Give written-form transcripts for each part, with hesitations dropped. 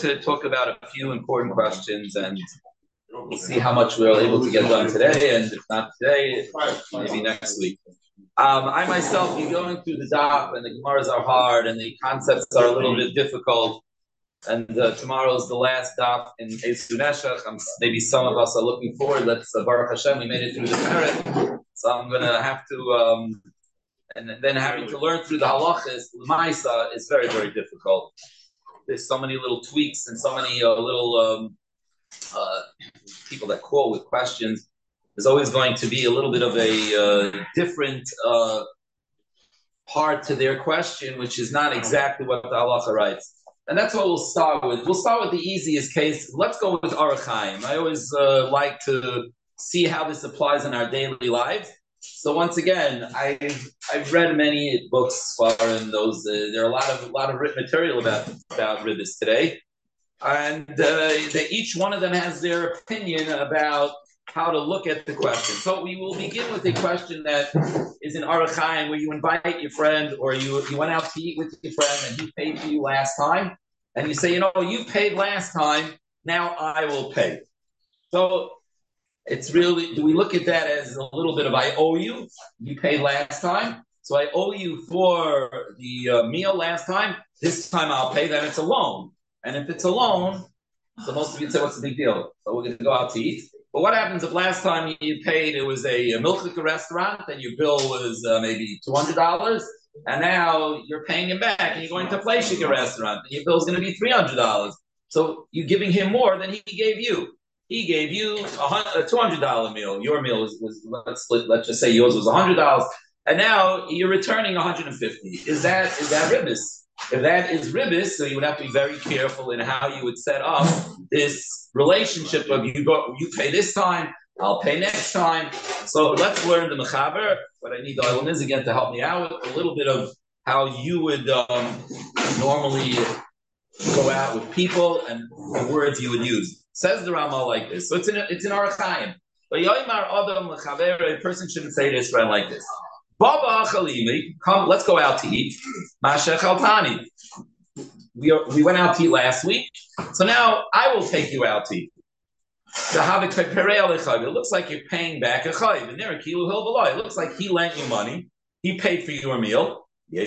to talk about a few important questions, and we'll see how much we're able to get done today, and if not today, maybe next week. I myself be going through the daf, and the Gemaras are hard, and the concepts are a little bit difficult. And tomorrow is the last daf in Esu Neshach. Maybe some of us are looking forward. Let's Baruch Hashem, we made it through the parak. So I'm going to have to, and then having to learn through the halachas, l'maisa is very, very difficult. There's so many little tweaks and so many little people that call with questions. There's always going to be a little bit of a different part to their question, which is not exactly what the halacha writes. And that's what we'll start with. We'll start with the easiest case. Let's go with Orach Chaim. I always like to see how this applies in our daily lives. So once again, I've read many books and those. There are a lot of written material about Ribbis today, and each one of them has their opinion about how to look at the question. So we will begin with a question that is in Orach Chaim, where you invite your friend, or you went out to eat with your friend and he paid for you last time, and you say, you paid last time, now I will pay. So it's really, do we look at that as a little bit of I owe you? You paid last time, so I owe you for the meal last time. This time I'll pay. Then it's a loan. And if it's a loan, so most of you say, what's the big deal? So we're going to go out to eat. But what happens if last time you paid, it was a milchika restaurant, and your bill was maybe $200, and now you're paying him back, and you're going to a Fleishika restaurant, and your bill's going to be $300. So you're giving him more than he gave you. He gave you a $200 meal. Your meal was let's just say yours was $100, and now you're returning $150. Is that ribbis? If that is ribbis, so you would have to be very careful in how you would set up this relationship of you pay this time, I'll pay next time. So let's learn the mechaber. What I need the Olam is again to help me out with a little bit of how you would normally go out with people and the words you would use. Says the Rama like this. So it's in Orach Chaim. A person shouldn't say to his friend like this. Baba Chalimi, come, let's go out to eat. Masha Chaltani. We went out to eat last week, so now I will take you out to eat. It looks like you're paying back a chayiv. It looks like he lent you money. He paid for your meal.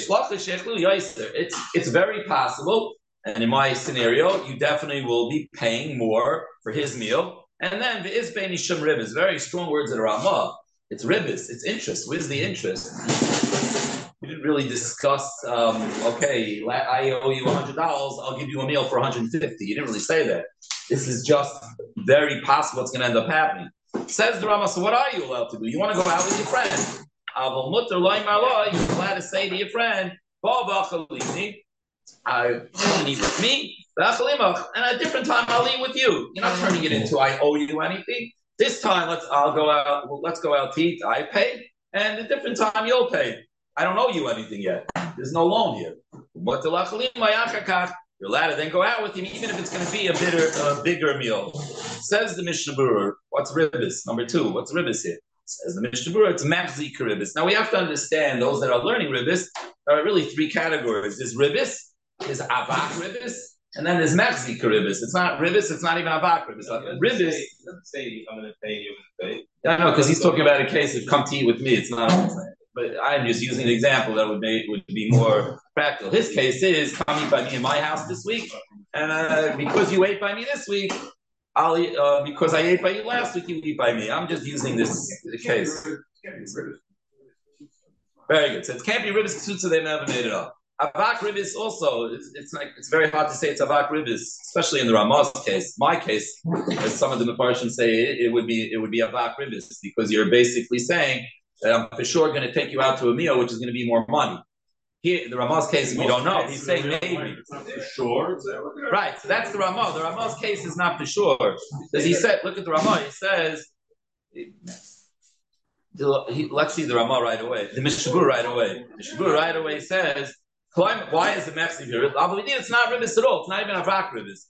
It's very possible, and in my scenario, you definitely will be paying more for his meal. And then the Izbein Isham Ribbis, very strong words at Ramah. It's ribbis, it's interest. Where's the interest? We didn't really discuss, okay, I owe you $100, I'll give you a meal for $150. You didn't really say that. This is just very possible it's going to end up happening. Says the Rama, so what are you allowed to do? You want to go out with your friend. You're allowed to say to your friend, I eat with me, and at a different time I'll eat with you. You're not turning it into I owe you anything. This time let's go out to eat, I pay, and a different time you'll pay. I don't owe you anything yet. There's no loan here. You're allowed to then go out with him, even if it's going to be a bigger meal. Says the Mishnah Berurah, what's ribbis? Number 2, what's ribbis here? Says the Mishnah Berurah, it's machzik ribbis. Now we have to understand, those that are learning ribbis, there are really 3 categories. There's ribbis, there's avak ribbis, and then there's machzik ribbis. It's not ribbis, it's not even avak ribbis. Ribbis. Say I'm going to pay you. Yeah, no, because he's talking about a case of come to eat with me. It's not. But I'm just using an example that would be more practical. His case is come eat by me in my house this week, and because you ate by me this week, I'll eat, because I ate by you last week, you eat by me. I'm just using this case. Very good. So it can't be ribbis so they never made it up. Avak ribbis also, it's very hard to say it's avak ribbis, especially in the Ramah's case. My case, as some of the Mefarshim say, it would be avak ribbis, because you're basically saying that I'm for sure going to take you out to a meal, which is going to be more money. Here, the Ramah's case, we don't know. He's saying maybe. It's not for sure. Right, so that's the Ramah. The Ramah's case is not for sure. Because he said, look at the Ramah, he says, let's see the Ramah right away. The Mishnah Berurah right away. The Mishnah Berurah right away says, why is the machzik here? It's not ribbis at all. It's not even avak ribbis.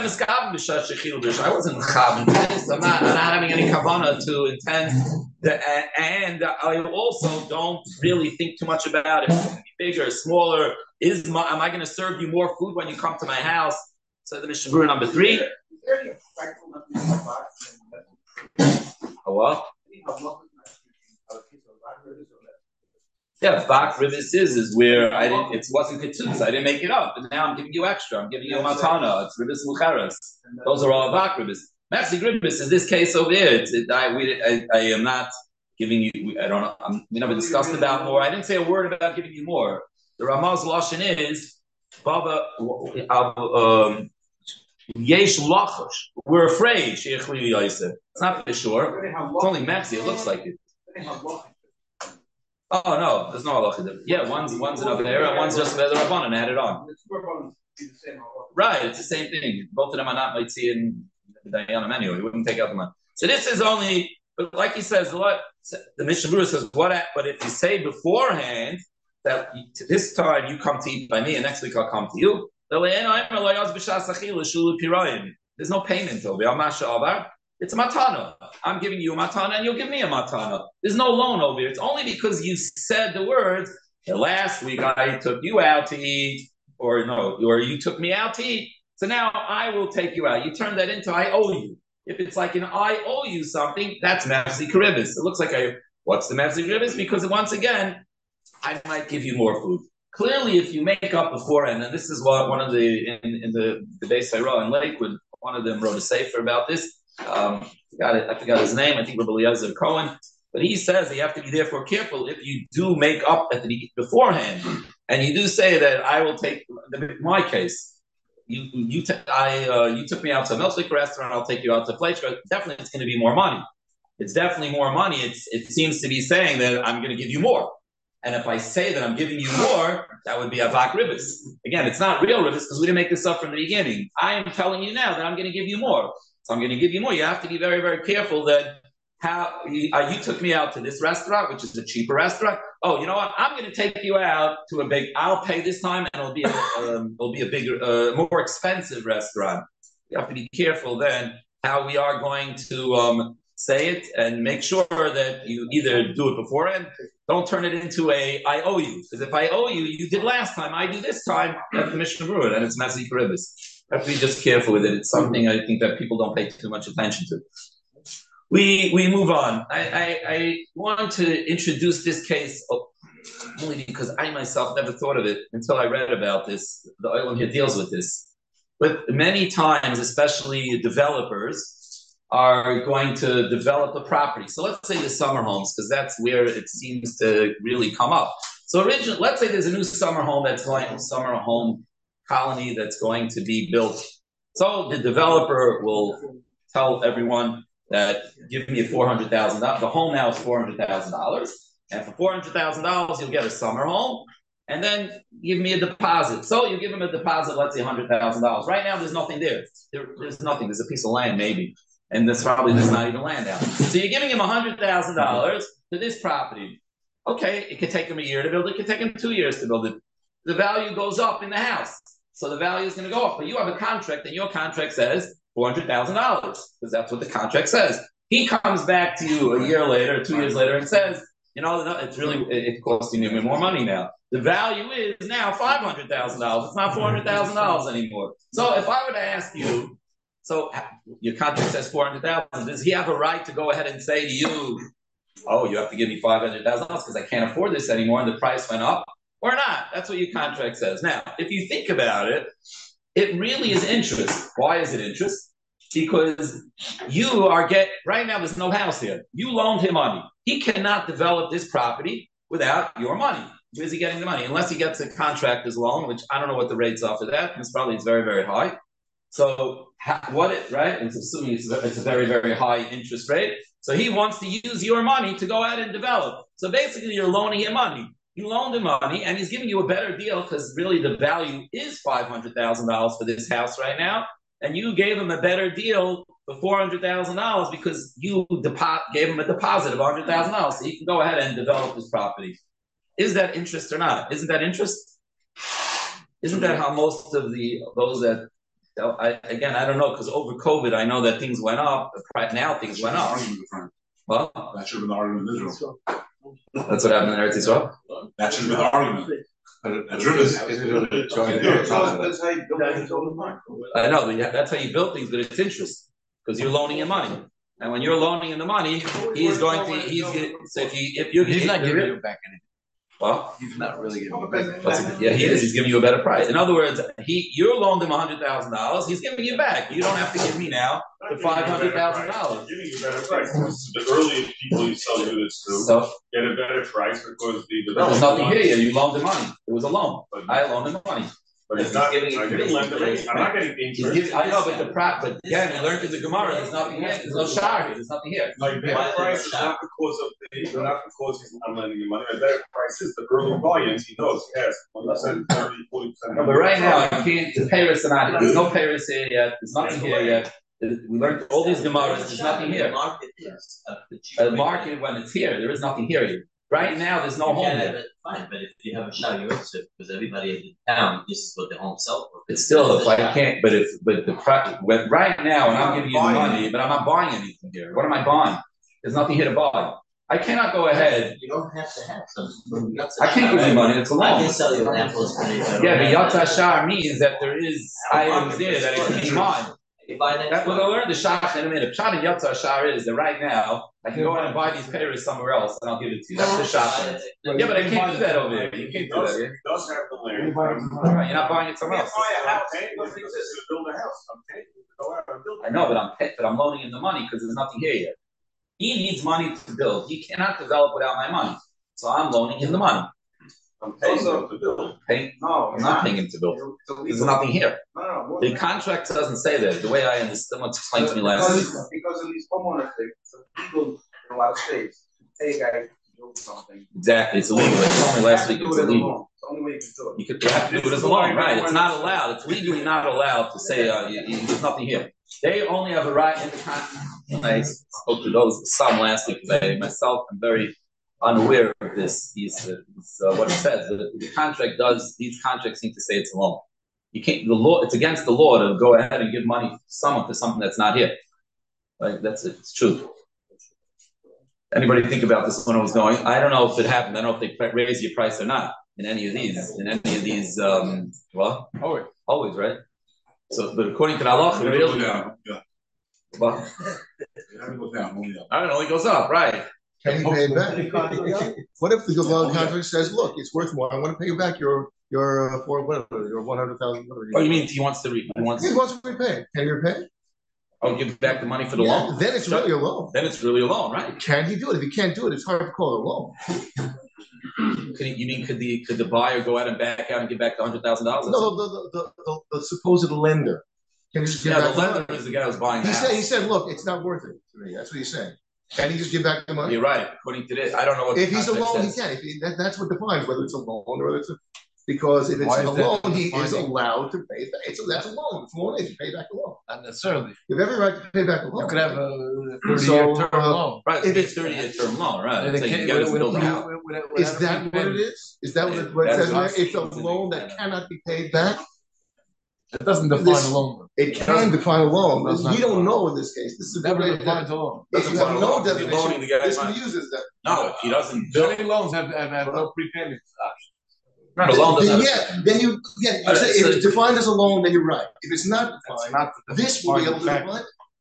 I wasn't chavin this. I'm not having any kavanah to intend. And I also don't really think too much about it. It's going to be bigger, smaller. Am I going to serve you more food when you come to my house? So the Mishnah Berurah number 3. A what? Yeah, Bak Ribis is where it wasn't Ketuz, I didn't make it up, and now I'm giving you extra. I'm giving you a Matana. It's Ribis Mucheres. Those are all Bak Ribis. Maxi Ribis in this case over here, I am not giving you. I don't know. We never discussed about more. I didn't say a word about giving you more. The Ramah's lashon is Baba. Yesh lachash. We're afraid. It's not for sure. It's only Maxi. It looks like it. Oh no, there's no halacha. Yeah, one's an avera, one's just the rabbanon added on. Right, it's the same thing. Both of them are not mitzi in the dayanim anyway. You wouldn't take out the money. So this is only, but like he says, the Mishnah Berurah says what? But if you say beforehand that this time you come to eat by me, and next week I'll come to you. There's no payment over here. It's a matana. I'm giving you a matana and you'll give me a matana. There's no loan over here. It's only because you said the words, last week I took you out to eat, or you took me out to eat. So now I will take you out. You turn that into I owe you. If it's like an I owe you something, that's Mefzi Karibis. It looks like what's the Mefzi Karibis? Because once again, I might give you more food. Clearly, if you make up beforehand, and this is what one of in the Beis Hara in Lakewood, one of them wrote a sefer about this. I forgot his name. I think Rabbi Eliezer Cohen. But he says you have to be therefore careful if you do make up beforehand, and you do say that I will take. In my case, you took me out to a milkshake restaurant. I'll take you out to a place. Definitely, it's going to be more money. It's definitely more money. It seems to be saying that I'm going to give you more. And if I say that I'm giving you more, that would be avak ribis. Again, it's not real ribis because we didn't make this up from the beginning. I am telling you now that I'm going to give you more. So I'm going to give you more. You have to be very, very careful that you took me out to this restaurant, which is a cheaper restaurant. Oh, you know what? I'm going to take you out to I'll pay this time, and it'll be a bigger, more expensive restaurant. You have to be careful then how we are going to say it, and make sure that you either do it beforehand. Don't turn it into I owe you. Because if I owe you, you did last time, I do this time, that's the Mishnah Berurah, and it's Masi Karibis. Have to be just careful with it. It's something I think that people don't pay too much attention to. We move on. I wanted to introduce this case only because I myself never thought of it until I read about this. The Olam here deals with this. But many times, especially developers, are going to develop a property. So let's say the summer homes, because that's where it seems to really come up. So let's say there's a new summer home colony that's going to be built. So the developer will tell everyone that give me $400,000. The home now is $400,000, and for $400,000 you'll get a summer home, and then give me a deposit. So you give him a deposit, let's say $100,000. Right now there's nothing there. There's nothing. There's a piece of land maybe, and there's not even land out. So you're giving him $100,000 to this property. Okay, it could take him a year to build it. It could take him 2 years to build it. The value goes up in the house. So the value is going to go up. But you have a contract, and your contract says $400,000 because that's what the contract says. He comes back to you a year later, 2 years later, and says, it costing me more money now. The value is now $500,000. It's not $400,000 anymore. So if I were to ask you, so your contract says $400,000, does he have a right to go ahead and say to you, oh, you have to give me $500,000 because I can't afford this anymore and the price went up? Or not? That's what your contract says. Now, if you think about it, it really is interest. Why is it interest? Because right now there's no house here. You loaned him money. He cannot develop this property without your money. Where's he getting the money? Unless he gets a contractor's loan, which I don't know what the rate's are for that. It's very, very high. So right? It's assuming it's a very, very high interest rate. So he wants to use your money to go out and develop. So basically you're loaning him money. You loaned him money, and he's giving you a better deal because really the value is $500,000 for this house right now, and you gave him a better deal for $400,000 because you gave him a deposit of $100,000, so he can go ahead and develop his property. Is that interest or not? Isn't that interest? Isn't that how most of those that I don't know, because over COVID I know that things went up. Right now things went up. Well, that should have been the argument in Israel. That's what happened in Eretz Yisrael? That should have been the argument. That's how you build things all the time. I know, but that's how you build things, but it's interest because you're loaning him money, and when you're loaning him the money, he's going to so if you he's not giving you back anything. Well, he's not really giving you back. Yeah, he is. He's giving you a better price. In other words, you loaned him $100,000. He's giving you back. You don't have to give me now the $500,000. Giving you a better price. The earliest people you sell units to get a better price because there's nothing here yet. You loaned him money. It was a loan. I loaned him money. But it's not giving I'm not getting the interest. I know, but but again, you learned in the Gemara. There's nothing here. There's no shar here. There's nothing here. Like better price is not because I'm lending you money. A better price is the early volumes. He knows he has 20%, 30%, 40%. No, but right now, I can't. The Paris are not. There's no Paris here yet. There's nothing here yet. We learned all these Gemaras. There's nothing here. The market when it's here, there is nothing here yet. Right now, there's no home here. Fine, but if you have a Shah Yosef, because everybody in town, this is what the home sells for. It's still, if I can't, but right now, and I'm giving you the money, but I'm not buying anything here. What am I buying? There's nothing here to buy. I cannot go ahead. You don't have to have some. I can't give you money. It's a loan. I can sell you apples. Yeah, but Yatza Shar means that there is items there that it can be mine. That was I learned the Shach in a minute. Pshat and Yatza Shar is that right now I can go ahead and buy these pairs somewhere else and I'll give it to you. That's the Shach. Yeah, but I can't do that over here. You can't do that here. He does have the land. You're not buying it somewhere else. Buy a house. It doesn't exist to build a house. I'm paying you to go out and build it. I know, but I'm loaning him the money because there's nothing here yet. He needs money to build. He cannot develop without my money. So I'm loaning him the money. I'm paying him to build. No, I'm not paying him to build. There's nothing here. The contract doesn't say that. The way I understand, someone explained to me last week. Because of these homeowners, it's illegal in a lot of states. Hey, guys, build something. Exactly, it's illegal. They told me last week it's illegal. It's the only way you can do it. You have to do it as a loan, right? It's not allowed. It's legally not allowed to say there's nothing here. They only have a right in the contract. I spoke to some last week because myself, I'm very unaware of this. What it says. The contract does. These contracts seem to say it's a loan. You can't. The law. It's against the law to go ahead and give money to someone for something that's not here. Right? That's it. It's true. Anybody think about this when it was going? I don't know if it happened. I don't know if they raise your price or not in any of these. Well, always, right? So, but according to the halacha, it really well, I don't know. It goes up, right? Can he pay it back? What if the loan contract says, "Look, it's worth more. I want to pay you back your for whatever your 100,000." Oh, you mean he wants to repay? He wants to repay. Can he repay? I'll give back the money for the loan. Then it's really a loan. Then it's really a loan, right? Can he do it? If he can't do it, it's hard to call it a loan. Could the buyer go out and back out and give back the $100,000? No, the supposed lender. Can he just give back the lender is the guy who's buying. He said, "Look, it's not worth it to me." That's what he's saying. Can he just give back the money? You're right. According to this, I don't know what. If he's a loan, he can. That's what defines whether it's a loan or whether it's a. Because if it's a loan, he is allowed to pay back. That's a loan. It's a loan. You pay back the loan. Not necessarily. You have every right to pay back the loan. You could have a 30-year term loan. Right. If it's 30-year term loan, right? Is that what it is? Is that what it says there? It's a loan that cannot be paid back. It doesn't define a loan. It can define a loan. We don't know in this case. This is never defines a loan. If you have no definition, this one uses that. No, if he doesn't. Many loans have no prepayment option. Not a loan. Then you say if it's defined as a loan, then you're right. If it's not defined, this will be able to define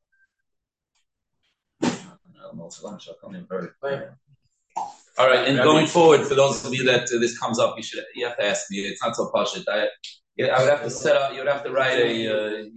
it. All right, and going forward, for those of you that this comes up, you have to ask me. It's not so pashut. I would have to set up. You would have to write a.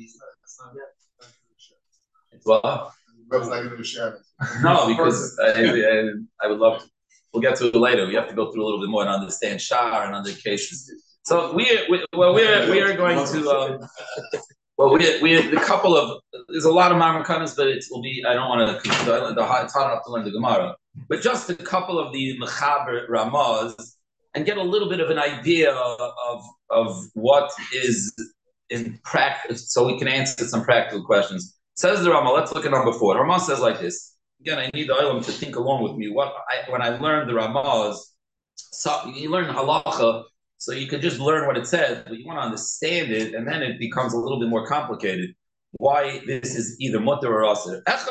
Well, no, because I would love to. We'll get to it later. We have to go through a little bit more to understand shar and other cases. So we are going to. We a couple of. There's a lot of marmakanas, but it will be. I don't want to. It's hard enough to learn the Gemara, but just a couple of the mechaber ramaz, and get a little bit of an idea of what is in practice, so we can answer some practical questions. Says the Ramah. Let's look at number 4. The Ramah says like this. Again, I need the Olam to think along with me. When I learned the Ramahs, so you learn halacha, so you can just learn what it says, but you want to understand it, and then it becomes a little bit more complicated. Why this is either mutter or aser. I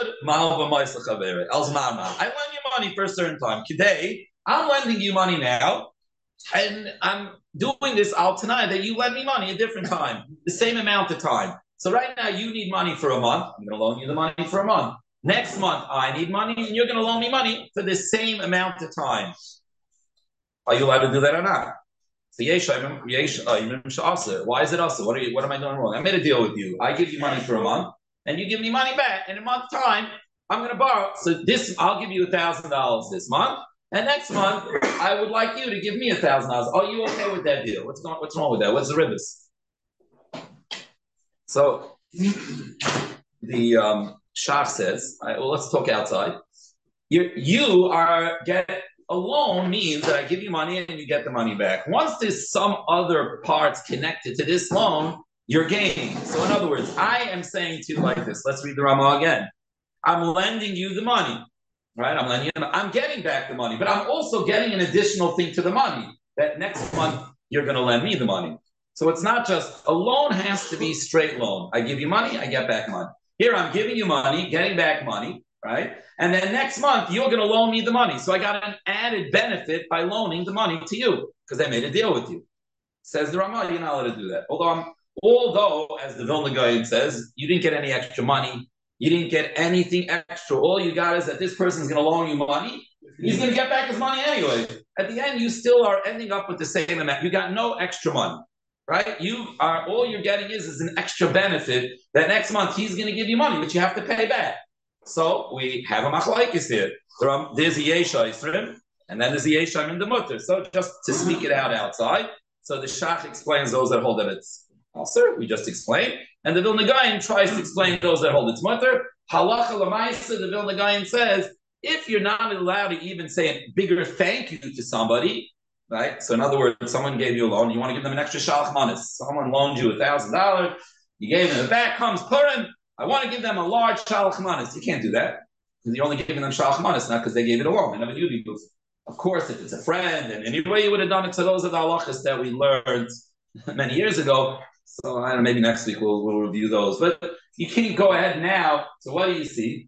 lend you money for a certain time. Today, I'm lending you money now, and I'm doing this out tonight that you lend me money a different time, the same amount of time. So right now you need money for a month. I'm going to loan you the money for a month. Next month I need money, and you're going to loan me money for the same amount of time. Are you allowed to do that or not? So why is it also? What am I doing wrong? I made a deal with you. I give you money for a month, and you give me money back. In a month's time, I'm going to borrow. So I'll give you $1,000 this month, and next month I would like you to give me $1,000. Are you okay with that deal? What's wrong with that? What's the ribbis? So the Shach says, let's talk outside. You are get. A loan means that I give you money and you get the money back. Once there's some other parts connected to this loan, you're gaining. So in other words, I am saying to you like this. Let's read the Ramah again. I'm lending you the money, right? I'm getting back the money, but I'm also getting an additional thing to the money that next month you're going to lend me the money. So it's not just a loan has to be straight loan. I give you money, I get back money. Here I'm giving you money, getting back money, right? And then next month, you're going to loan me the money. So I got an added benefit by loaning the money to you because I made a deal with you. Says the Ramah, you're not allowed to do that. Although, as the Vilna Gaon says, you didn't get any extra money. You didn't get anything extra. All you got is that this person's going to loan you money. He's going to get back his money anyway. At the end, you still are ending up with the same amount. You got no extra money, right? All you're getting is an extra benefit that next month he's going to give you money, but you have to pay back. So we have a machlaikis here. There's a Yesha Yisrim, and then there's a Yesha in the Mutter. So just to speak it out outside. So the Shach explains those that hold that it's Aser, we just explained. And the Vilna Gaon tries to explain those that hold it's Mutter. Halacha L'maisa, the Vilna Gaon says, if you're not allowed to even say a bigger thank you to somebody, right? So in other words, someone gave you a loan, you want to give them an extra shalach manis. Someone loaned you $1,000, you gave them it back, comes Purim, I want to give them a large shalach manis. You can't do that because you're only giving them shalach manis, not because they gave it a loan. They never knew you. Of course, if it's a friend, and anyway you would have done it. So those are the halachas that we learned many years ago. So I don't know, maybe next week we'll review those. But you can't go ahead now. So what do you see?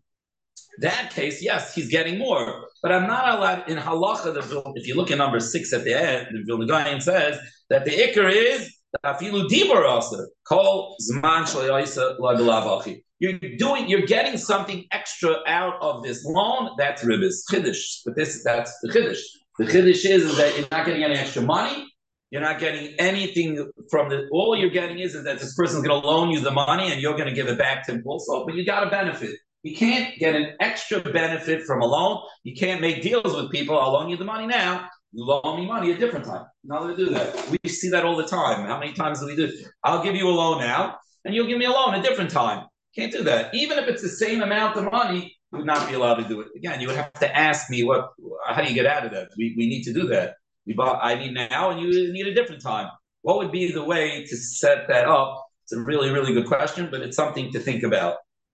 That case, yes, he's getting more. But I'm not allowed in halacha. If you look at number 6 at the end, the Vilna Gaon says that the ikar is afilu dibur aser kol zman shleisa lagalav. You're getting something extra out of this loan. That's ribbis chiddush. But that's the chiddush. The chiddush is that you're not getting any extra money. You're not getting anything from the. All you're getting is that this person's going to loan you the money and you're going to give it back to him also. But you got a benefit. You can't get an extra benefit from a loan. You can't make deals with people. I'll loan you the money now. You loan me money a different time. Not allowed to do that. We see that all the time. How many times do we do? I'll give you a loan now, and you'll give me a loan a different time. Can't do that. Even if it's the same amount of money, you would not be allowed to do it. Again, you would have to ask me how do you get out of that? We need to do that. I need now, and you need a different time. What would be the way to set that up? It's a really, really good question, but it's something to think about.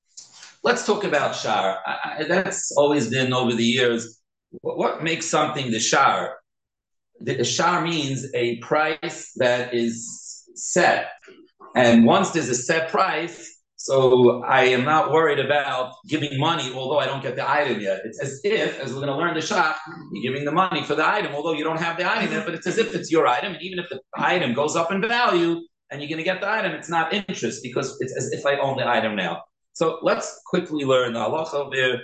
Let's talk about shar. That's always been over the years. What makes something the shar? The shar means a price that is set. And once there's a set price, so I am not worried about giving money, although I don't get the item yet. It's as if, as we're going to learn the shach, you're giving the money for the item, although you don't have the item yet, but it's as if it's your item. And even if the item goes up in value and you're going to get the item, it's not interest because it's as if I own the item now. So let's quickly learn the halacha over there.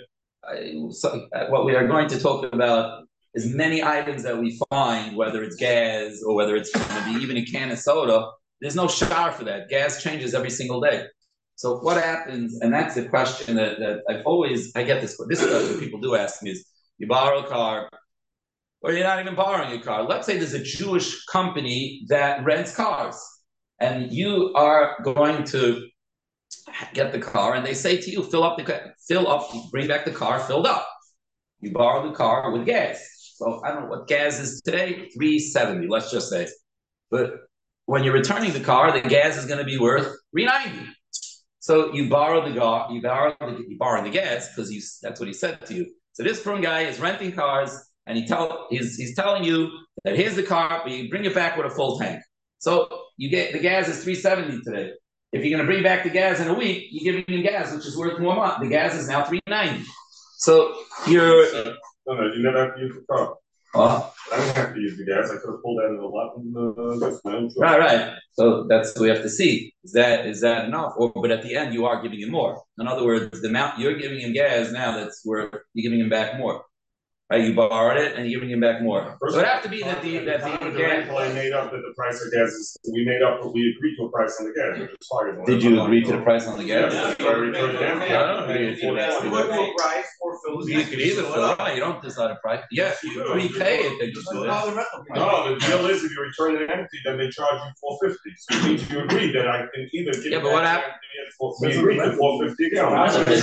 What we are going to talk about is many items that we find, whether it's gas or whether it's going to be even a can of soda. There's no shar for that. Gas changes every single day. So what happens, and that's the question that I get this question people do ask me is, you borrow a car, or you're not even borrowing a car. Let's say there's a Jewish company that rents cars, and you are going to get the car, and they say to you, fill up, bring back the car filled up. You borrow the car with gas. So I don't know what gas is today, $3.70, let's just say. But when you're returning the car, the gas is going to be worth $3.90. So you borrow the gas, you borrow the gas because that's what he said to you. So this from guy is renting cars, and he's telling you that here's the car, but you bring it back with a full tank. So you get the gas is $3.70 today. If you're going to bring back the gas in a week, you're giving him gas, which is worth more money. The gas is now $3.90. So No, you never have to use the car. Well, I didn't have to use the gas. I could have pulled out of the lot and that's my own choice. right. So that's what we have to see. Is that enough? But at the end, you are giving him more. In other words, the amount you're giving him gas now, that's where you're giving him back more. Right? You borrowed it and you're giving him back more. So it would have to be that the gas. I made up that the price of gas is. We agreed to a price on the gas, which is higher than. Did you agree to the price on the gas? Yes. So I returned it empty. I don't agree to that. Price or fill You could either fill it. You don't decide a price. Yeah, if you prepay it, then you do that. No, the deal is if you return it empty, then they charge you $450. So it means you agree that I can either give. Yeah, but what happened? We agreed to $450 again.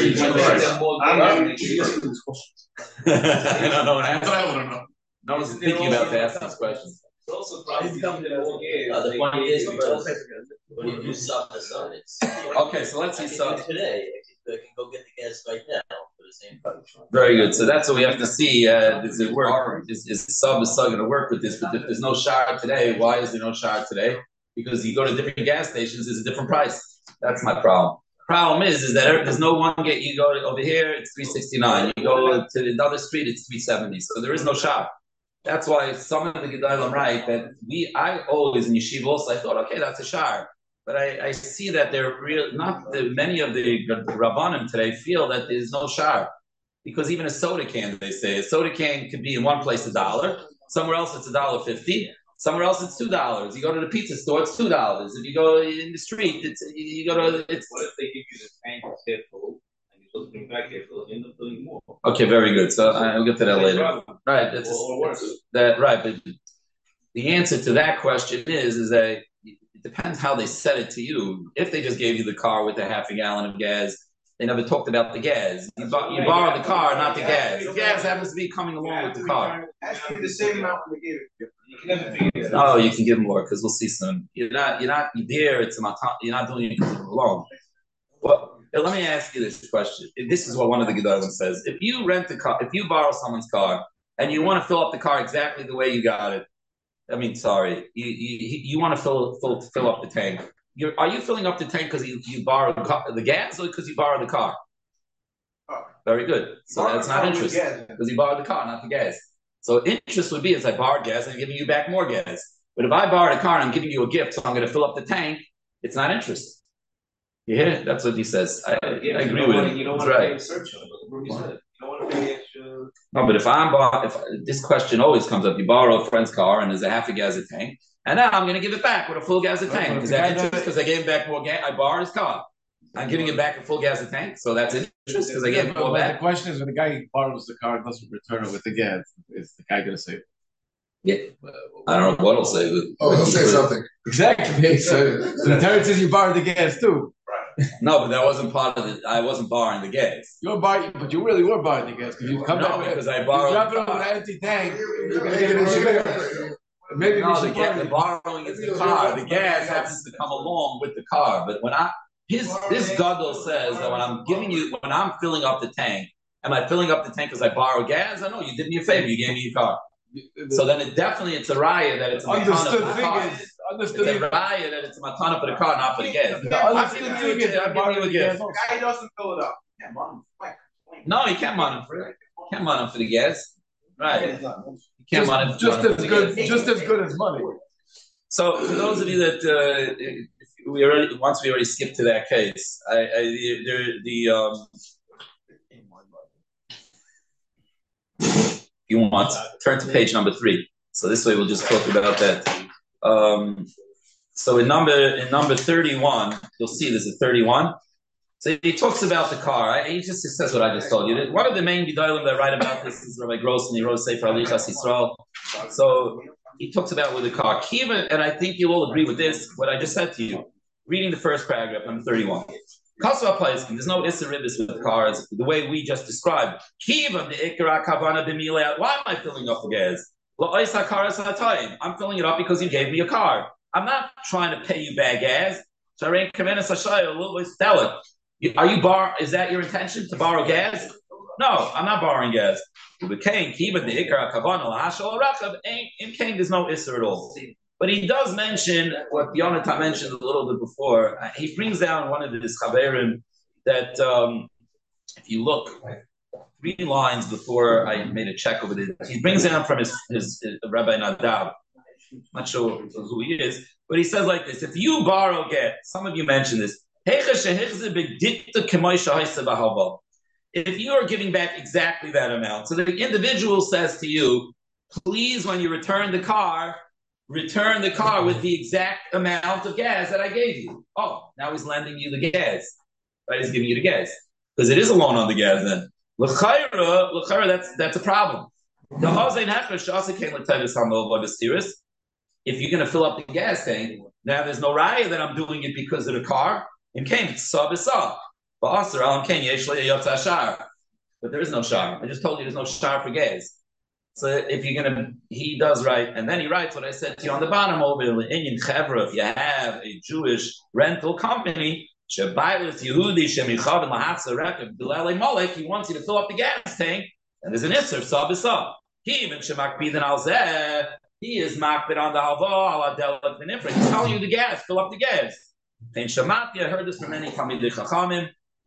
I don't know what happened. No one's thinking about to ask these questions. It's also probably the point is because when you do sub to sub, it's Okay, so let's see sub. Today, you can go get the gas right now for the same price. Very good. So that's what we have to see. Does it work? Is sub going to work with this? But if there's no shower today, why is there no shower today? Because you go to different gas stations, it's a different price. That's my problem. Problem is that there's no one get. You go over here, it's $369. You go to another street, it's $370. So there is no shop. That's why some of the Gedalim write that I always in yeshiva also I thought, okay, that's a shar. But I see that they're real. Many of the Rabbanim today feel that there's no shar because even a soda can, they say a soda can could be in one place $1, somewhere else it's $1.50. Somewhere else it's $2. You go to the pizza store, it's $2. If you go in the street, it's. What if they give you the tank half full and you're supposed to bring back half full, you end up filling more? Okay, very good. So I'll get to that later. Right, right. But the answer to that question is that it depends how they set it to you. If they just gave you the car with a half a gallon of gas, they never talked about the gas. You borrowed the car, not the gas. The gas happens to be coming along with the car. Actually, the same amount we gave it. You can never figure it Oh, you can give more because we'll see soon. You're not there. You're not doing it alone. Well, let me ask you this question. This is what one of the Gedalim says. If you rent a car, if you borrow someone's car and you want to fill up the car exactly the way you got it, you want to fill up the tank. Are you filling up the tank because you borrowed the gas or because you borrowed the car? Very good. So that's not interest because you borrowed the car, not the gas. So interest would be as I borrowed gas and I'm giving you back more gas. But if I borrowed a car and I'm giving you a gift, so I'm going to fill up the tank, it's not interest. You hear it? That's what he says. I agree with him. You don't That's want to right. pay search on it. You don't want to pay extra. No, but if this question always comes up, you borrow a friend's car and there's a half a gas tank, and now I'm going to give it back with a full gas tank. Is that interest because I gave him back more gas? I borrowed his car. I'm giving him back a full gas tank, so that's interest because I gave him more back. The question is, when the guy borrows the car and doesn't return it with the gas, is the guy going to say? Yeah, I don't know what he'll say. Oh, he'll say something. Exactly. So the Torah says you borrowed the gas too. No, but that wasn't part of it. I wasn't borrowing the gas. You were borrowing, but you really were borrowing the gas because you come No, because I borrowed. You drop it on an empty tank. You're going to get it. Maybe No, the borrowing is the car. The gas happens to come along with the car. But when this Gadol says that when I'm filling up the tank, am I filling up the tank because I borrowed gas? I know you did me a favor. You gave me your car. So then it's a raya that it's a matana for the car. It's a raya that it's a matana for the car, not for the gas. I'm giving you a gift. The guy doesn't fill it up. Yeah, mom. No, you can't mon him for it. You can't mon him for the gas. Right. You can't mon him Just for as the good, gas. just as good as money. So for those of you that once we already skipped to that case, you want turn to page number 3. So this way we'll just talk about that. So in number 31, you'll see there's a 31. So he talks about the car. He just says what I just told you. One of the main gedalim that write about this is Rabbi Gross, and he wrote Sefer Alichas Yisrael. So he talks about with the car. Kiva, and I think you'll all agree with this, what I just said to you. Reading the first paragraph, number 31. Kasva Paiskin, there's no Issa Ribbis with cars, the way we just described. Kiva, the Ikra Kavana B'milei. Why am I filling up the gas? I'm filling it up because you gave me a car. I'm not trying to pay you back gas. Are is that your intention to borrow gas? No, I'm not borrowing gas. There's no Issa at all. But he does mention what Yonatan mentioned a little bit before. He brings down one of the Chaverim that if you look 3 lines before I made a check over there. He brings it up from his Rabbi Nadav. I'm not sure who he is, but he says like this: if you borrow get, some of you mentioned this. If you are giving back exactly that amount, so the individual says to you, please, when you return the car with the exact amount of gas that I gave you. Oh, now he's lending you the gas. Right? He's giving you the gas. Because it is a loan on the gas then. L'chayra, that's a problem. If you're going to fill up the gas tank, now there's no raya that I'm doing it because of the car. But there is no shar. I just told you there's no shar for gas. So if you're gonna, he does right, and then he writes what I said to you on the bottom over in Indian Chevra. If you have a Jewish rental company, he wants you to fill up the gas tank, and there's an isser sabisa. He even shemakbidin al zeh. He is makbid on the halva ala delak v'nifra. He's telling you the gas, fill up the gas. And Shamati, I heard this from many Talmidei Chachamim.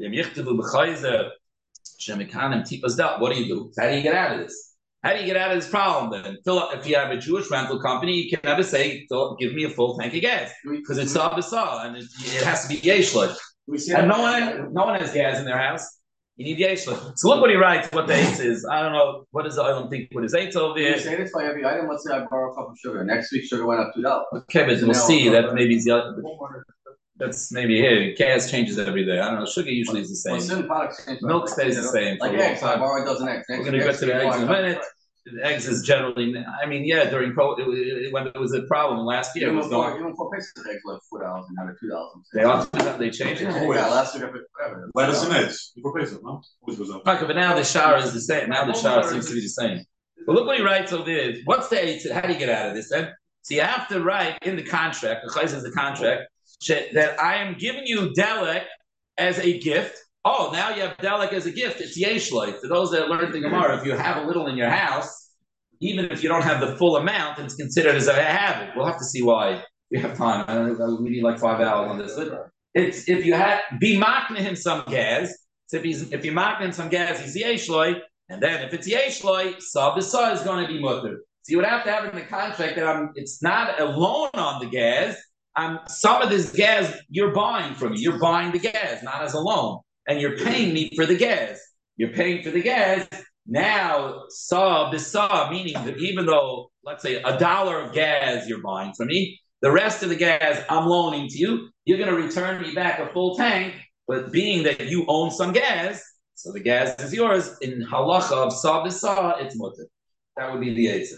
What do you do? How do you get out of this? How do you get out of this problem then? If you have a Jewish rental company, you can never say, give me a full tank of gas. Because it's Sabasa, and it has to be Yeshlik. And no one has gas in their house. You need Yeshlik. So look what he writes, what the eighth is. I don't know, what does the Olam think, what his eighth over here? You say this by every item. Let's say I borrow a cup of sugar. Next week, sugar went up $2. Okay, but we'll see. That maybe is the other. That's maybe here. Gas changes every day. I don't know. Sugar usually is the same. Well, certain products change. Milk stays the same. Like eggs, I borrow a dozen eggs. We're going to get to the eggs in a minute. The eggs is generally, I mean, yeah, during when there was a problem last year. Even for places, eggs like $4 and now they're $2. They changed it. Yeah, last year, whatever. Lettuce and eggs. You replace it, no? Okay, but now the shower is the same. Now the shower seems to be the same. But look what he writes over there. What's the eight? How do you get out of this then? So you have to write in the contract, the chayz is the contract, that I am giving you Delek as a gift. Oh, now you have Delek as a gift. It's Yeshloi. For those that learned the Gemara, if you have a little in your house, even if you don't have the full amount, it's considered as I have it. We'll have to see why. We have time. I don't know, we need like 5 hours on this. It's if you be makna him some gas. So if you're makna him some gas, he's Yeshloi. And then if it's Yeshloi, Sabisa is going to be mutter. So you would have to have in the contract that it's not a loan on the gas. Some of this gas you're buying from me. You're buying the gas, not as a loan. And you're paying me for the gas. You're paying for the gas. Now, bisa, meaning that even though, let's say, $1 of gas you're buying from me, the rest of the gas I'm loaning to you, you're going to return me back a full tank. But being that you own some gas, so the gas is yours, in halacha of bisa, it's mutter. That would be the eitzah.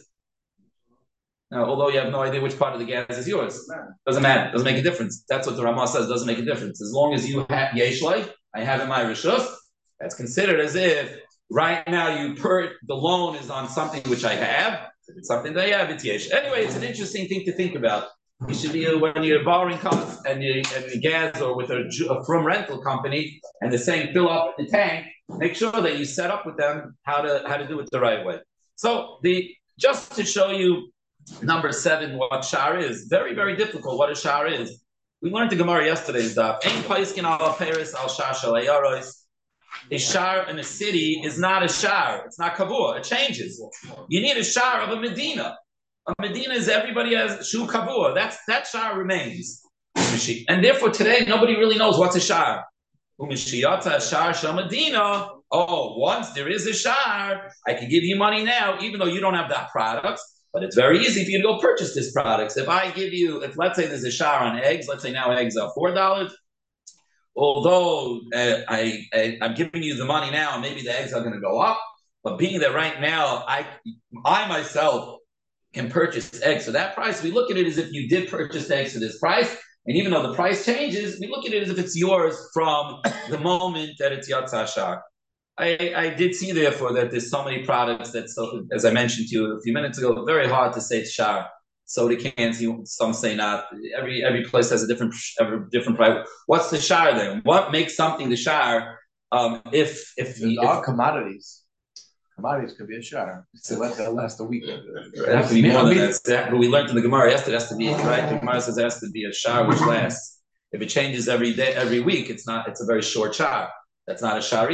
Now, although you have no idea which part of the gas is yours, doesn't matter. Doesn't make a difference. That's what the Ramah says. Doesn't make a difference. As long as you have yeshloi, I have in my rishus, that's considered as if right now the loan is on something which I have. If it's something that I have, it's yesh. Anyway, it's an interesting thing to think about. You should be when you're borrowing cars and the gas or with a from rental company and they're saying fill up the tank. Make sure that you set up with them how to do it the right way. So just to show you. Number 7, what shar is. Very, very difficult what a shar is. We learned the Gemara yesterday's daf. Ein paiskin al Paris al shar shalayaros. A shar in a city is not a shar. It's not kavua. It changes. You need a shar of a Medina. A Medina is everybody has shu kavua. That shar remains. And therefore today nobody really knows what's a shar. Umishiyata shar shal Medina. Oh, once there is a shar, I can give you money now, even though you don't have that product. But it's very easy for you to go purchase this product. If let's say there's a shar on eggs, let's say now eggs are $4. Although I'm giving you the money now, maybe the eggs are going to go up. But being that right now, I myself can purchase eggs for that price, we look at it as if you did purchase eggs for this price. And even though the price changes, we look at it as if it's yours from the moment that it's Yatzah Shar. I did see, therefore, that there's so many products that, as I mentioned to you a few minutes ago, very hard to say it's shar. Soda cans, some say not. Every place has a different price. What's the shar then? What makes something the shar? If are commodities. Commodities could be a shar. So that'll last a week. It has to be more than that. But we learned in the Gemara yesterday, it has to be right. The Gemara says it has to be a shar which lasts. If it changes every day, every week, it's a very short shar. That's not a shar either.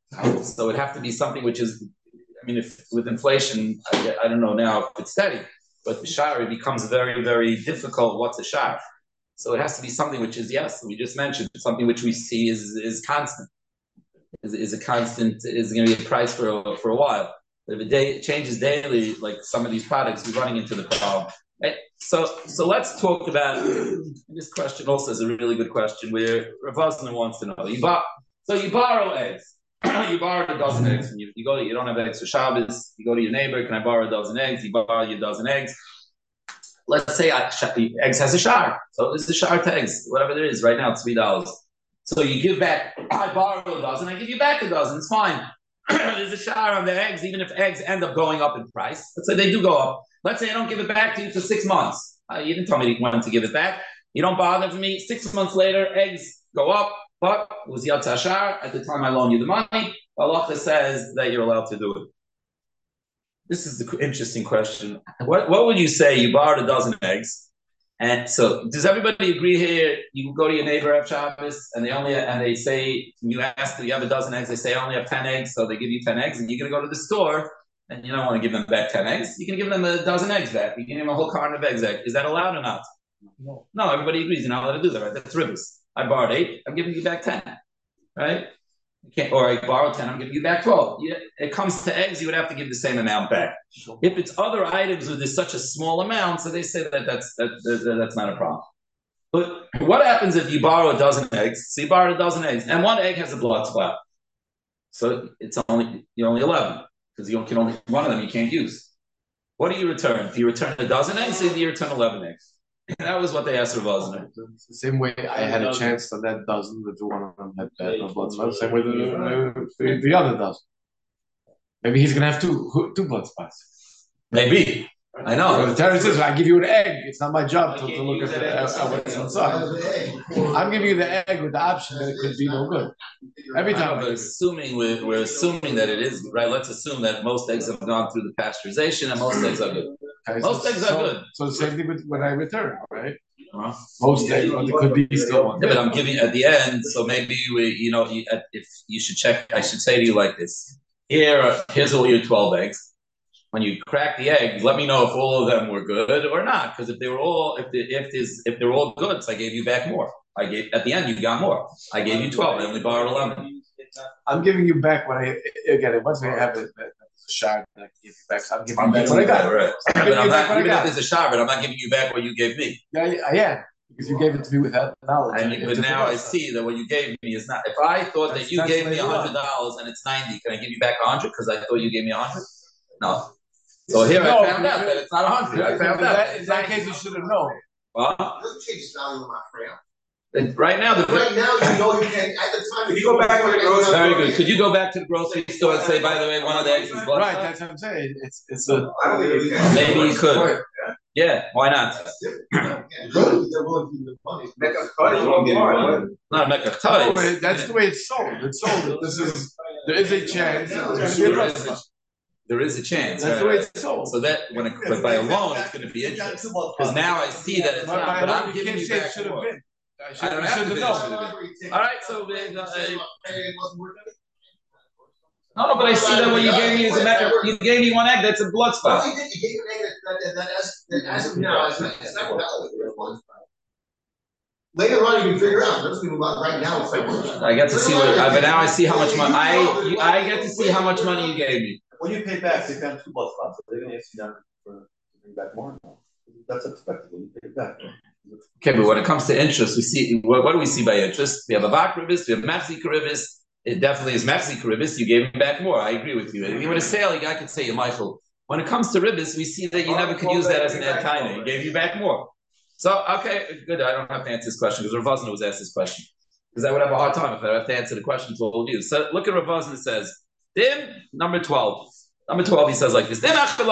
So it would have to be something which is, I mean, if with inflation, I don't know now if it's steady, but the shar, it becomes very, very difficult. What's a shar? So it has to be something which is, yes, we just mentioned, something which we see is constant, is a constant, is going to be a price for a while. But if it changes daily, like some of these products, we're running into the problem. Right? So let's talk about this question. Also, is a really good question where Rav Osner wants to know. You borrow eggs. You borrow a dozen eggs from you. You don't have eggs for Shabbos. You go to your neighbor. Can I borrow a dozen eggs? You borrow you a dozen eggs. Let's say eggs has a shar. So this is a shar to eggs, whatever there is right now, it's $3. So you give back. I borrow a dozen. I give you back a dozen. It's fine. There's a shar on the eggs, even if eggs end up going up in price. Let's say they do go up. Let's say I don't give it back to you for 6 months. You didn't tell me you wanted to give it back. You don't bother for me. 6 months later, eggs go up, but it was Yatz Hashar. At the time I loaned you the money. Allah says that you're allowed to do it. This is the interesting question. What would you say? You borrowed a dozen eggs. And so, does everybody agree here? You go to your neighbor at Shabbos, and they say, you ask, do you have a dozen eggs? They say, I only have 10 eggs, so they give you 10 eggs, and you're going to go to the store, and you don't want to give them back 10 eggs. You can give them a dozen eggs back. You can give them a whole carton of eggs. Is that allowed or not? No, everybody agrees. You're not allowed to do that, right? That's ribs. I borrowed 8. I'm giving you back 10, right? Or I borrowed 10. I'm giving you back 12. It comes to eggs, you would have to give the same amount back. If it's other items where there's such a small amount, so they say that's not a problem. But what happens if you borrow a dozen eggs? So you borrowed a dozen eggs, and one egg has a blood spot. So you're only 11 because you can only one of them you can't use. What do you return? Do you return a dozen eggs, or do you return 11 eggs? That was what they asked Rav Osner. It's the same way I had a chance on that dozen that one of them had blood spots. Same way the other dozen. Maybe he's gonna have two blood spots. Maybe. I know. The Torah says, I give you an egg. It's not my job to look at what's inside. I'm giving you the egg with the option that it could be no good. Every time. But we're assuming that it is, right? Let's assume that most eggs have gone through the pasteurization and most eggs are good. Okay, most eggs are good. So the same thing with when I return, right? Most eggs, there could be still one. Yeah, but I'm giving at the end, so maybe if you should check, I should say to you like this. Here's all your 12 eggs. When you crack the eggs, let me know if all of them were good or not. Because if they were all, if they're all good, so I gave you back more. At the end, you got more. I gave you 12. I only borrowed 11. I'm giving you back what once we have a shard that I give you back, so I'm giving you back what I got. Right. Even if there's a shard, but I'm not giving you back what you gave me. Yeah. Because you gave it to me without knowledge. But now I see that what you gave me is not. If I thought that you gave me $100 and it's 90, can I give you back 100? Because I thought you gave me 100. No. So here I found out that it's not 100. I found out. In that case, you should have known. Well, Doesn't change the value of my friend. Right now, you know you can. At the time, if you go back to the grocery, very good. Could you go back to the grocery store and say, by the way, one of the eggs is blood? Right, that's what I'm saying. It's a. I don't think you can. Maybe you could. Yeah, why not? Not a mecca cut. That's the way it's sold. It's sold. There is a chance. There is a chance. That's the way it's sold. So that but by a loan, it's going to be interest. Because now I see that it's not. But I'm giving you back more. I don't have to be. All right, so no, but I see that what you gave me is a mecca. You gave me one egg. That's a blood spot. You gave an egg that as of now, it's not valid. Later on, you can figure out. Right now, it's like I get to see but now I see how much money I get to see how much money you gave me. When you pay back, they found 2 blood spots. They're going to ask you down to bring back more. That's expected when you pay back. Okay, but when it comes to interest, we see what do we see by interest? We have a Bak Ribis, we have Mafzi Karibis. It definitely is Mafzi Karibis. You gave him back more. I agree with you. If you were to sale, I could say, Michael. When it comes to Ribis, we see that you never could use that as an ad kaina. He gave you back more. So, okay, good. I don't have to answer this question because Rav Osner was asked this question. Because I would have a hard time if I have to answer the question to all of you. So look at Rav Osner says, Dim, number 12. Number 12, he says like this.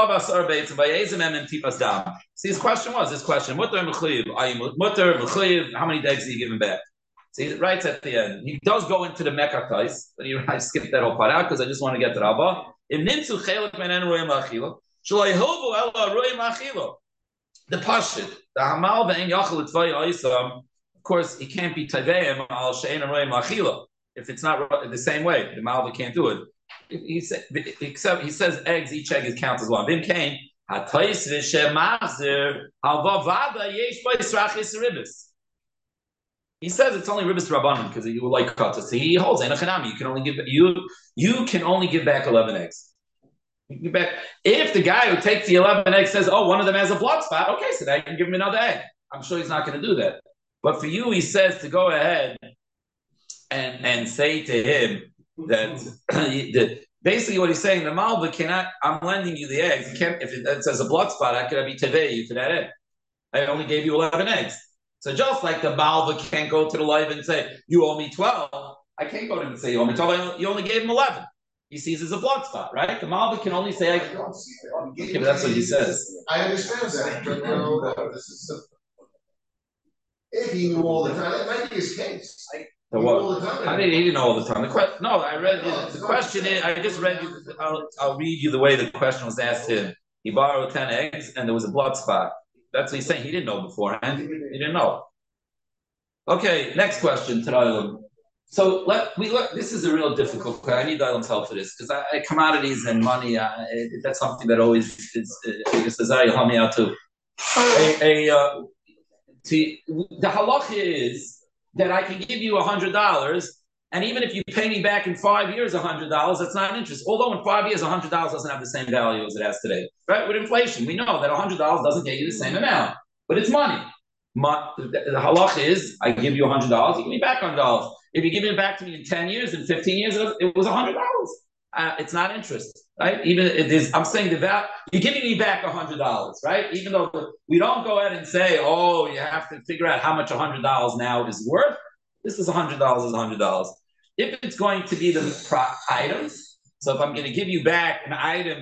See, his question was this question. Mutter mechuyev, how many eggs are you giving back? See, it writes at the end. He does go into the Mekar Tais, but I skipped that whole part out because I just want to get to Rabba. The Pashit, the Hamal ve'en yachal etzvay oisam, of course, he can't be Taveim al she'en roim achila. if it's not the same way. The Malva can't do it. Except he says eggs, each egg is counts as one. Vim came. He says it's only ribis rabbanon because you like kata. So he holds enochanami. You can only give back 11 eggs. You give back if the guy who takes the 11 eggs says, "Oh, one of them has a blood spot," okay, so now you can give him another egg. I'm sure he's not going to do that. But for you, he says to go ahead and say to him that basically what he's saying, the Malva cannot. I'm lending you the eggs. You can't if it says a blood spot. I could be tevei you for that egg. I only gave you 11 eggs. So just like the Malva can't go to the live and say, you owe me 12, I can't go to him and say, you owe me 12, you only gave him 11. He sees it's a blood spot, right? The Malva can only say, okay, but that's what he says. I understand that, but no, this is if he knew all the time, that might be his case. So what? He didn't know all the time. I read the question is, I just read you, I'll read you the way the question was asked him. He borrowed 10 eggs and there was a blood spot. That's what he's saying. He didn't know beforehand. He didn't know. Okay, next question, Taralim. So this is a real difficult question. I need Dalam's help for this because commodities and money, that's something that always is, I guess Azariah help me out too. The halacha is that I can give you $100, and even if you pay me back in 5 years $100, that's not interest. Although in 5 years $100 doesn't have the same value as it has today, right? With inflation, we know that $100 doesn't get you the same amount, but it's money. The halach is I give you $100, you give me back $100. If you give it back to me in 10 years, in 15 years, it was $100. It's not interest, right? Even it is. I'm saying the value. You're giving me back $100, right? Even though we don't go ahead and say, oh, you have to figure out how much $100 now is worth. This is $100 is $100. If it's going to be the items, so if I'm going to give you back an item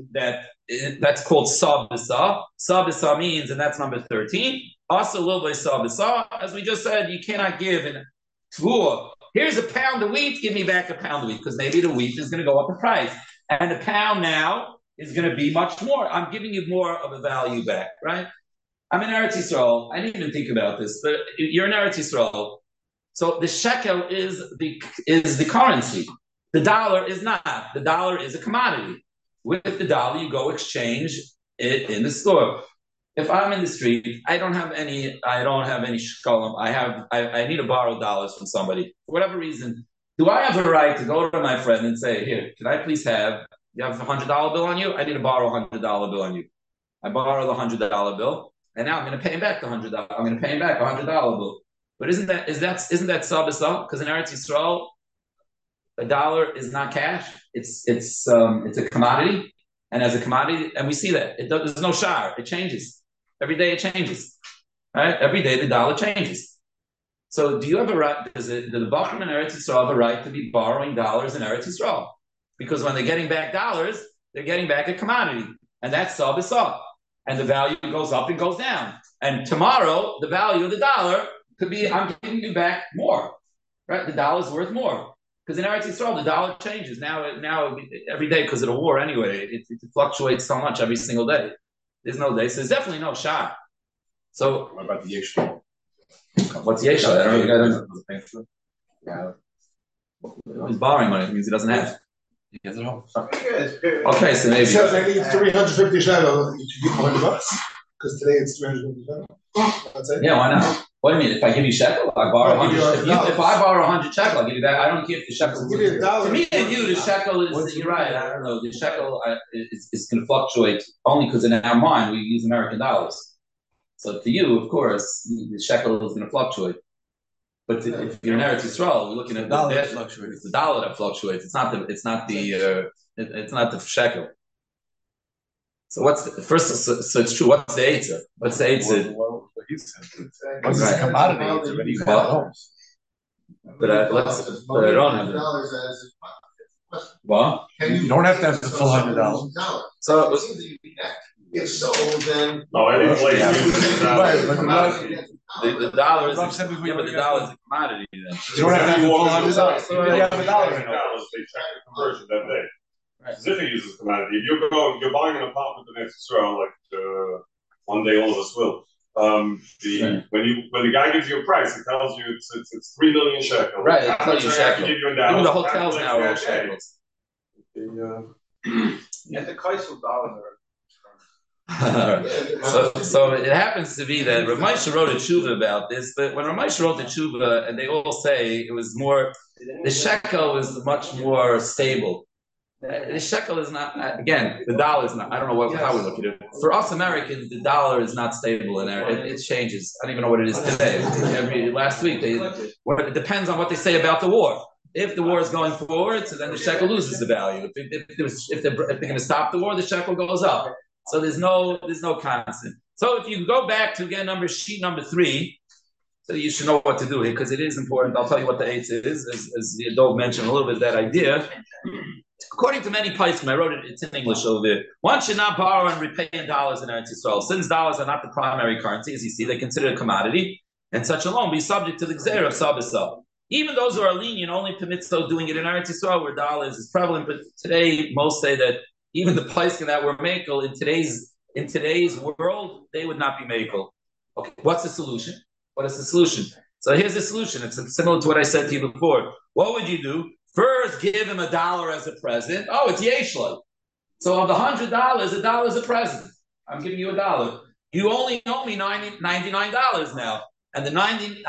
that's called sabisa. Sabisa means, and that's number 13. Also, a little bit sabisa, as we just said, you cannot give in tvua. Here's a pound of wheat, give me back a pound of wheat, because maybe the wheat is going to go up in price. And the pound now is going to be much more. I'm giving you more of a value back, right? I'm in Eretz Yisrael. I didn't even think about this, but you're in Eretz Yisrael. So the shekel is the currency. The dollar is not. The dollar is a commodity. With the dollar, you go exchange it in the store. If I'm in the street, I don't have any shkalim. I need to borrow dollars from somebody. For whatever reason, do I have a right to go to my friend and say, here, can I please you have a $100 bill on you? I need to borrow a $100 bill on you. I borrow the $100 bill, and now I'm going to pay him back the $100. I'm going to pay him back a $100 bill. But isn't that sabisa? Because in Eretz Yisrael, a dollar is not cash. It's a commodity, and as a commodity, and we see that there's no shar. It changes. Every day it changes, right? Every day the dollar changes. So do you have a right, does the Bachrim in Eretz Yisrael have a right to be borrowing dollars in Eretz Yisrael? Because when they're getting back dollars, they're getting back a commodity. And that's sabisa. And the value goes up and goes down. And tomorrow, the value of the dollar could be, I'm giving you back more, right? The dollar's worth more. Because in Eretz Yisrael, the dollar changes. Now every day, because of the war anyway, it fluctuates so much every single day. There's no day, so there's definitely no shot. So what about the yeshua? What's yeshua? I don't know. He's borrowing money. It means he doesn't have. He gets it home. Okay, so maybe. He says maybe it's 350 shekel. You should give him $100 because today it's 350 shekel. That's it. Yeah, why not? What do you mean? If I give you shekel, I borrow 100. If I borrow 100 shekel, I'll give you back. I don't give the shekel. Give you $1. To me and you, the shekel is. You're right. I don't know. The shekel is going to fluctuate only because in our mind we use American dollars. So to you, of course, the shekel is going to fluctuate. But if you're in Eretz Yisrael, we're looking at the dollar that fluctuates. It's the dollar that fluctuates. It's not the shekel. So what's the first? So it's true. What's the eitzah? What's the eitzah? What's the commodity? It's already bought. But I don't have it. What? You don't have to have the full $100. So if so, then the dollar is the dollar is a commodity. Then you don't have to have the full $100. So you have $1 in it. They check the conversion that day. Right. Ziffy uses commodity. If you're buying an apartment in Eretz Yisrael, like one day all of us will. when the guy gives you a price, he tells you it's 3 million shekels. Right, it tells you shekels. Even the hotels now are all shekels. And the Kaisel dollars so it happens to be that Rav Moshe wrote a tshuva about this, but when Rav Moshe wrote the tshuva, and they all say it was more, the shekel is much more stable. The shekel is not, again, the dollar is not, I don't know how we look at it. For us Americans, the dollar is not stable in there. It changes. I don't even know what it is today. Last week, it depends on what they say about the war. If the war is going forward, so then the shekel loses the value. If they're going to stop the war, the shekel goes up. So there's no constant. So if you go back to again sheet number 3, so you should know what to do here because it is important. I'll tell you what the eighth is, as the Dov mentioned a little bit of that idea. According to many poskim, I wrote it. It's in English over there. One should not borrow and repay in dollars in Eretz Yisrael, since dollars are not the primary currency, as you see, they're considered a commodity, and such a loan be subject to the gzeira of sabisa. Even those who are lenient only permit so doing it in Eretz Yisrael, where dollars is prevalent. But today, most say that even the poskim that were makel in today's world, they would not be makel. Okay, what's the solution? What is the solution? So here's the solution. It's similar to what I said to you before. What would you do? First, give him $1 as a present. Oh, it's Yeshloi. So of the $100, $1 is a present. I'm giving you $1. You only owe me $99 now. And the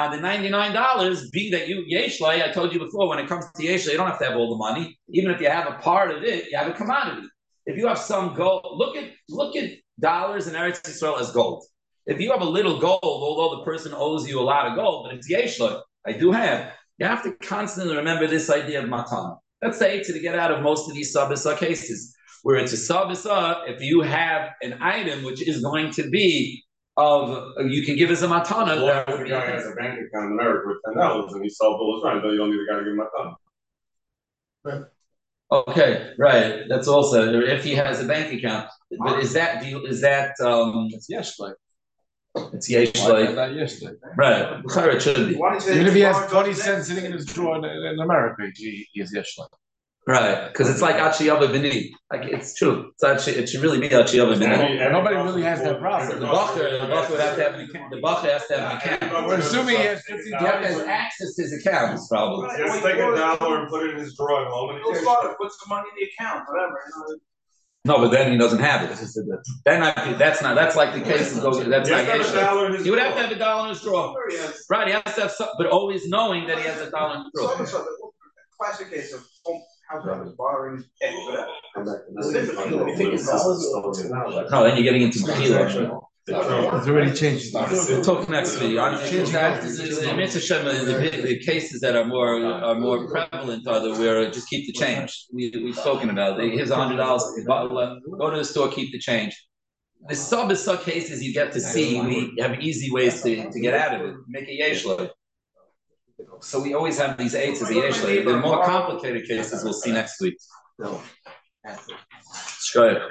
$99 be that you Yeshloi. I told you before, when it comes to Yeshloi, you don't have to have all the money. Even if you have a part of it, you have a commodity. If you have some gold, look at dollars in Eretz Yisrael as gold. If you have a little gold, although the person owes you a lot of gold, but it's Yeshloi, I do have. You have to constantly remember this idea of matan. That's the eight to get out of most of these sabisa cases, where it's a sabisa. If you have an item which is going to be of, you can give as a matana. Well, if the guy has a bank account in America with $10 and he sells bulls, right? Then you don't need the guy to give him matana. Okay, right. That's also if he has a bank account. But is that It's Yeshloi. It's Yeshloi. Right. It should be. Even if he has 20 cents sitting in his drawer in America, he is Yeshloi. Right, because it's like Achiyava B'ni. Like it's true. It should really be Achiyava B'ni. Nobody really has that problem. The Bacher would have to have an account. The Bacher has to have an account. We're assuming he has 50 has access to his accounts, probably. Just take $1 and put it in his drawer at home. Put some money in the account, whatever. No, but then he doesn't have it. That's like the case. That's not he would have to have $1 in his drawer. Right, he has to have some, but always knowing that he has $1 in his drawer. Classic case of house brothers borrowing No, then you're getting into Bechila. It's already changed. We'll talk next week. The cases that are more prevalent are that we're just keep the change. We've spoken about it. Here's $100. Go to the store, keep the change. The sub cases you get to see, we have easy ways to get out of it. Make a yeshloi. So we always have these eights as a yeshloi. The more complicated cases we'll see next week.